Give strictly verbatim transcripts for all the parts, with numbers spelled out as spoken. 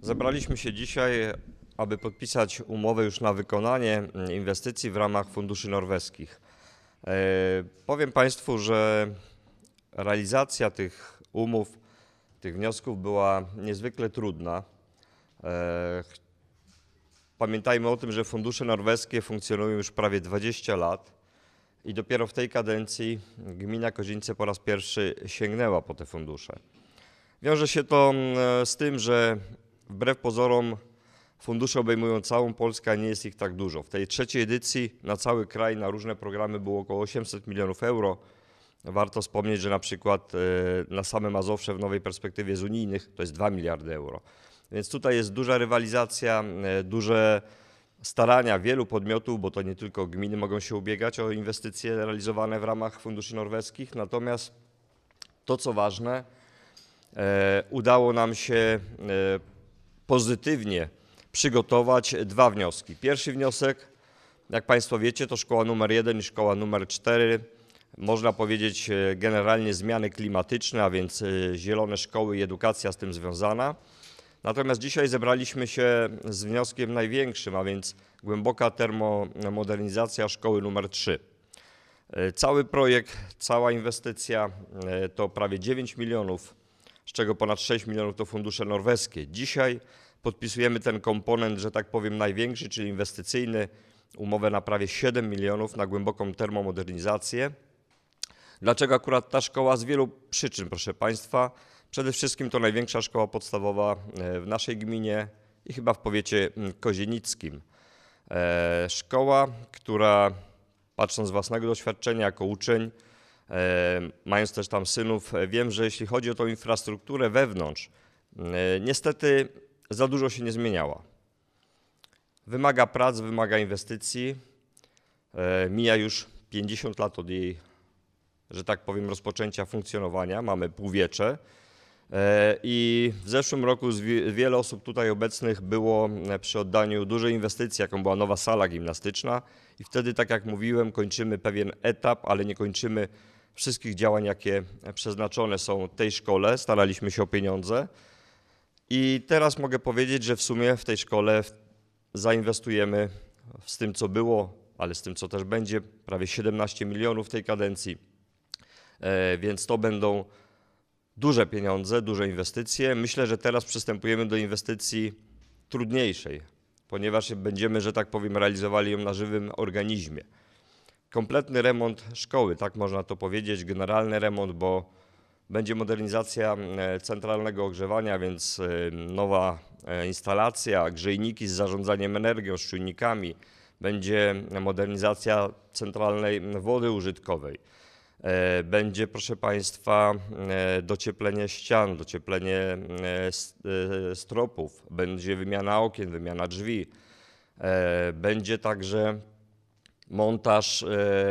Zebraliśmy się dzisiaj, aby podpisać umowę już na wykonanie inwestycji w ramach funduszy norweskich. E, powiem Państwu, że realizacja tych umów, tych wniosków była niezwykle trudna. E, pamiętajmy o tym, że fundusze norweskie funkcjonują już prawie dwadzieścia lat i dopiero w tej kadencji gmina Kozienice po raz pierwszy sięgnęła po te fundusze. Wiąże się to z tym, że wbrew pozorom fundusze obejmują całą Polskę, a nie jest ich tak dużo. W tej trzeciej edycji na cały kraj, na różne programy było około osiemset milionów euro. Warto wspomnieć, że na przykład na same Mazowsze w nowej perspektywie z unijnych to jest dwa miliardy euro. Więc tutaj jest duża rywalizacja, duże starania wielu podmiotów, bo to nie tylko gminy mogą się ubiegać o inwestycje realizowane w ramach funduszy norweskich. Natomiast to, co ważne, udało nam się pozytywnie przygotować dwa wnioski. Pierwszy wniosek, jak Państwo wiecie, to szkoła numer jeden i szkoła numer cztery. Można powiedzieć generalnie zmiany klimatyczne, a więc zielone szkoły i edukacja z tym związana. Natomiast dzisiaj zebraliśmy się z wnioskiem największym, a więc głęboka termomodernizacja szkoły numer trzy. Cały projekt, cała inwestycja to prawie dziewięć milionów, z czego ponad sześć milionów to fundusze norweskie. Dzisiaj podpisujemy ten komponent, że tak powiem, największy, czyli inwestycyjny, umowę na prawie siedem milionów na głęboką termomodernizację. Dlaczego akurat ta szkoła? Z wielu przyczyn, proszę Państwa. Przede wszystkim to największa szkoła podstawowa w naszej gminie i chyba w powiecie kozienickim. Szkoła, która, patrząc z własnego doświadczenia jako uczeń, mając też tam synów, wiem, że jeśli chodzi o tą infrastrukturę wewnątrz, niestety za dużo się nie zmieniała. Wymaga prac, wymaga inwestycji. Mija już pięćdziesiąt lat od jej, że tak powiem, rozpoczęcia funkcjonowania. Mamy półwiecze. I w zeszłym roku wiele osób tutaj obecnych było przy oddaniu dużej inwestycji, jaką była nowa sala gimnastyczna. I wtedy, tak jak mówiłem, kończymy pewien etap, ale nie kończymy wszystkich działań, jakie przeznaczone są tej szkole. Staraliśmy się o pieniądze. I teraz mogę powiedzieć, że w sumie w tej szkole zainwestujemy z tym, co było, ale z tym, co też będzie, prawie siedemnaście milionów w tej kadencji. Więc to będą duże pieniądze, duże inwestycje. Myślę, że teraz przystępujemy do inwestycji trudniejszej, ponieważ będziemy, że tak powiem, realizowali ją na żywym organizmie. Kompletny remont szkoły, tak można to powiedzieć, generalny remont, bo będzie modernizacja centralnego ogrzewania, więc nowa instalacja, grzejniki z zarządzaniem energią, z czujnikami. Będzie modernizacja centralnej wody użytkowej. Będzie, proszę Państwa, docieplenie ścian, docieplenie stropów, będzie wymiana okien, wymiana drzwi. Będzie także montaż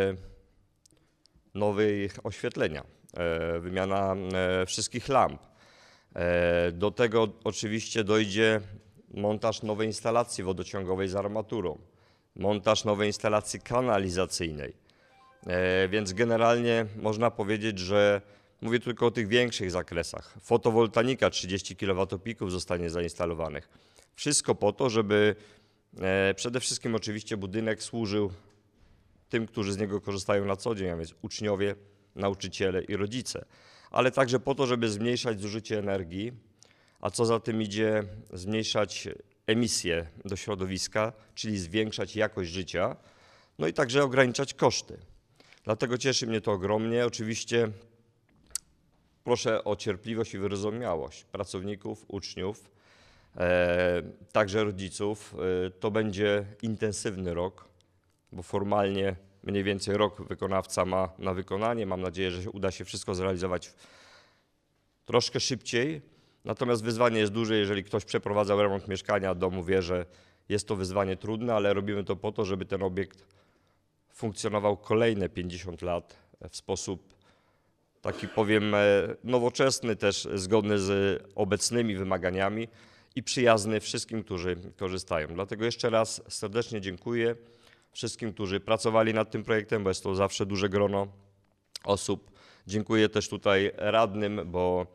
nowej oświetlenia, wymiana wszystkich lamp. Do tego oczywiście dojdzie montaż nowej instalacji wodociągowej z armaturą, montaż nowej instalacji kanalizacyjnej. Więc generalnie można powiedzieć, że mówię tylko o tych większych zakresach. Fotowoltanika trzydzieści kilowatopików zostanie zainstalowanych. Wszystko po to, żeby przede wszystkim oczywiście budynek służył tym, którzy z niego korzystają na co dzień, a więc uczniowie, nauczyciele i rodzice. Ale także po to, żeby zmniejszać zużycie energii, a co za tym idzie, zmniejszać emisje do środowiska, czyli zwiększać jakość życia, no i także ograniczać koszty. Dlatego cieszy mnie to ogromnie. Oczywiście proszę o cierpliwość i wyrozumiałość pracowników, uczniów, e, także rodziców. E, to będzie intensywny rok, bo formalnie mniej więcej rok wykonawca ma na wykonanie. Mam nadzieję, że uda się wszystko zrealizować troszkę szybciej. Natomiast wyzwanie jest duże. Jeżeli ktoś przeprowadzał remont mieszkania, domu, wie, że jest to wyzwanie trudne, ale robimy to po to, żeby ten obiekt funkcjonował kolejne pięćdziesiąt lat w sposób taki, powiem, nowoczesny, też zgodny z obecnymi wymaganiami i przyjazny wszystkim, którzy korzystają. Dlatego jeszcze raz serdecznie dziękuję wszystkim, którzy pracowali nad tym projektem, bo jest to zawsze duże grono osób. Dziękuję też tutaj radnym, bo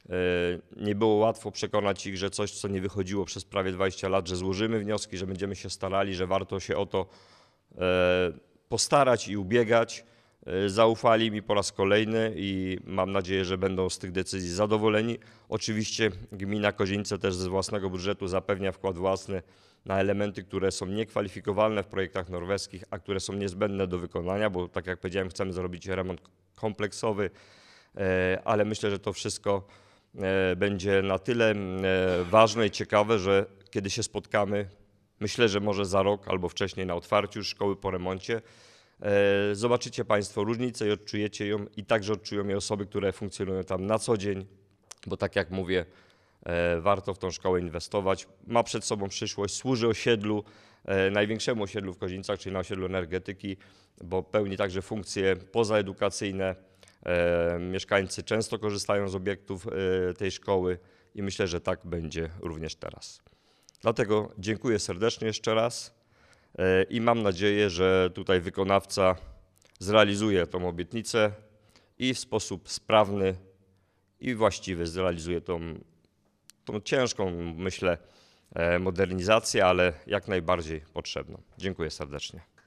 Nie było łatwo przekonać ich, że coś, co nie wychodziło przez prawie dwadzieścia lat, że złożymy wnioski, że będziemy się starali, że warto się o to postarać i ubiegać. Zaufali mi po raz kolejny i mam nadzieję, że będą z tych decyzji zadowoleni. Oczywiście gmina Kozienica też ze własnego budżetu zapewnia wkład własny na elementy, które są niekwalifikowalne w projektach norweskich, a które są niezbędne do wykonania, bo tak jak powiedziałem, chcemy zrobić remont kompleksowy, ale myślę, że to wszystko będzie na tyle ważne i ciekawe, że kiedy się spotkamy, myślę, że może za rok albo wcześniej na otwarciu szkoły po remoncie, zobaczycie Państwo różnicę i odczujecie ją i także odczują je osoby, które funkcjonują tam na co dzień, bo tak jak mówię, warto w tą szkołę inwestować. Ma przed sobą przyszłość, służy osiedlu, największemu osiedlu w Kozienicach, czyli na osiedlu energetyki, bo pełni także funkcje pozaedukacyjne. Mieszkańcy często korzystają z obiektów tej szkoły i myślę, że tak będzie również teraz. Dlatego dziękuję serdecznie jeszcze raz i mam nadzieję, że tutaj wykonawca zrealizuje tą obietnicę i w sposób sprawny i właściwy zrealizuje tą, tą ciężką, myślę, modernizację, ale jak najbardziej potrzebną. Dziękuję serdecznie.